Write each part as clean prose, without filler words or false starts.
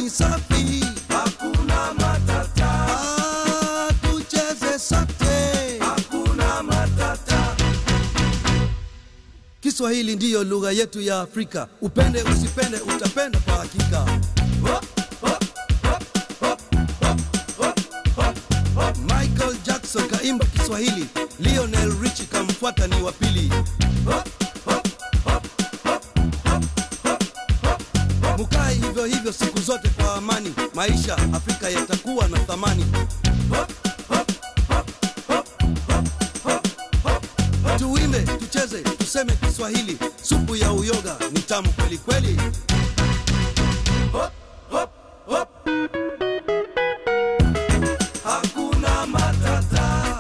ni safi, hakuna matata. Tucheze sote, Hakuna matata. Kiswahili ndiyo lugha yetu ya Afrika. Upende usipende utapenda kwa hakika. Hop, hop, hop, hop, hop, hop, hop, hop. Michael Jackson kaimba Kiswahili, Lionel Richie kamfuata ni wa pili. Hop, hop, hop, hop, hop, hop, hop. Mukae hivyo hivyo siku zote kwa amani, maisha Afrika yatakuwa na thamani. Hop, hop, hop, hop, hop, hop, hop. Tuimbe, tucheze, tuseme Kiswahili, supu ya uyoga ni tamu kweli kweli. Hop, hop, hop. Hakuna matata.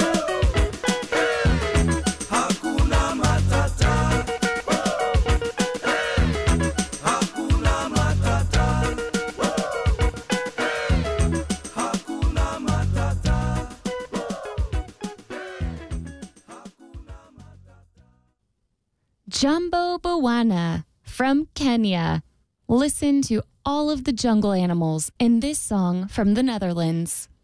Hakuna matata. Hakuna matata. Hakuna matata. Jumbo Bawana from Kenya. Listen to all of the jungle animals in this song from the Netherlands.